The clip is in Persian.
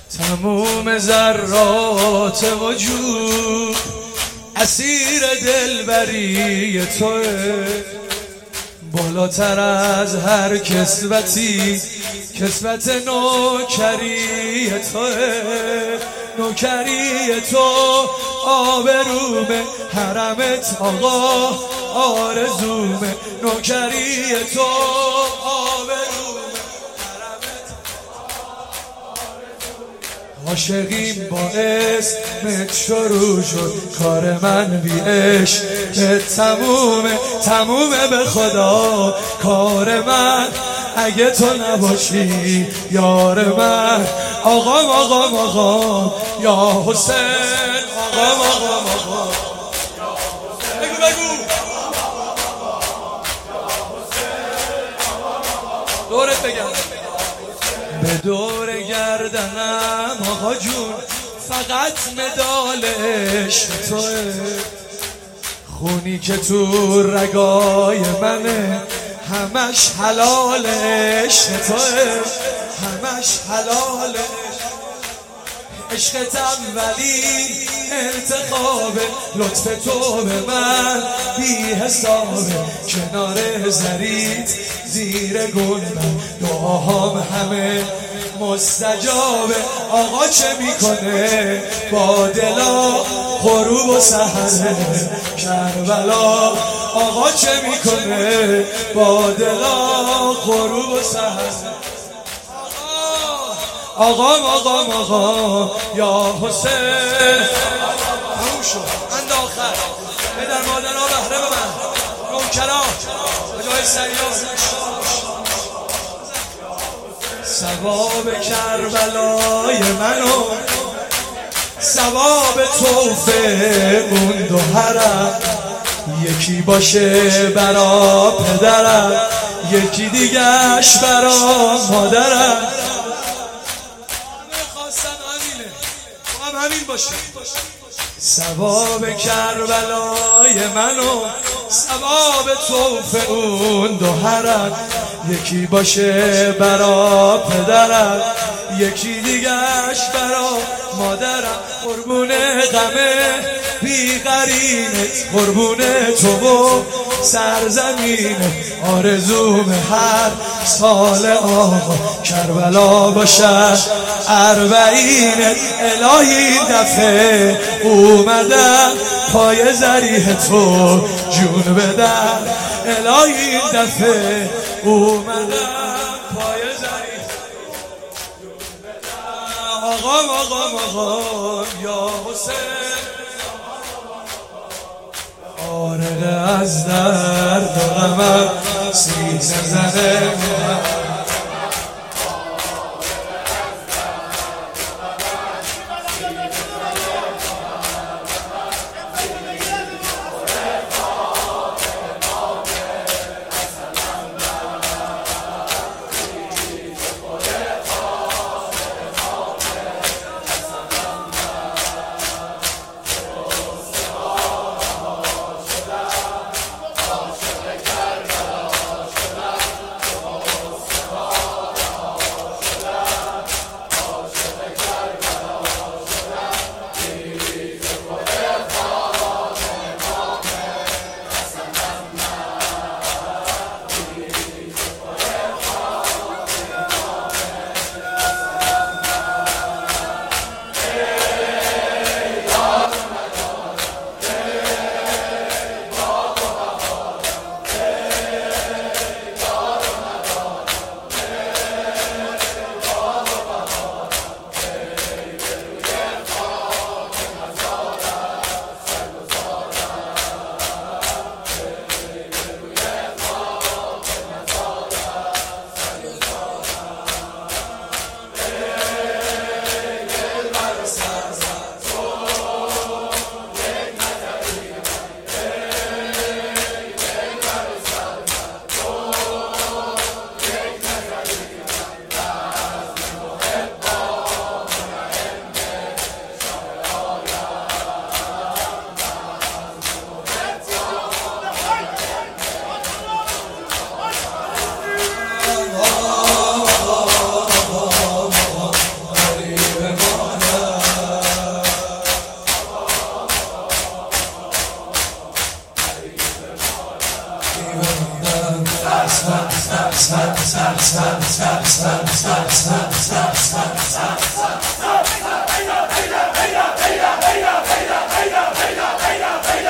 تموم ذرات وجود اسیر دلبری توه، بالاتر از هر کسوتی کسوت نوکری توه. نوکری تو آبرومه، حرمت آقا آرزومه. نوکری تو آبرومه، حرمت آرزومه. عاشقیم با اسمت شروع شد، کار من بی عشقت تمومه به خدا کار من. اگه تو نباشی یار من، آقا یا حسین، آقا بگو دورت بگم به دور گردنم آقا جون، فقط مدال عشق توه. خونی که تو رگای منه همش حلال عشق توه، همش حلال عشقتم ولی انتخابه. لطف تو به من بی حسابه، کنار زریت زیر گلبن دعاهام همه مستجابه. آقا چه میکنه با دلا غروب و سحر کربلا؟ آقا چه میکنه با دلا غروب و سحر؟ آقا یا حسین. تموم شد اند آخر پدر مادرها بهره به من نوکرا به جای سیار. ثواب کربلای منو، ثواب توفه اون دو حرم، یکی باشه برا پدرم، یکی دیگهش برا مادرم. همین باشه ثواب کربلای منو، ثواب توفه اون دو حرم، یکی باشه برا پدرم، یکی دیگهش برا مادرم. قربون غمه بی قرینت، قربون تو و سرزمینت. آرزوم هر سال آقا کربلا باشد اربعینت. الهی این دفعه اومدم پای ذریح تو جون بدم. الهی این دفعه اومدم پای ذریح جون بدم. آقا یا حسین، فارغ از درد و غمم سینه زنه سر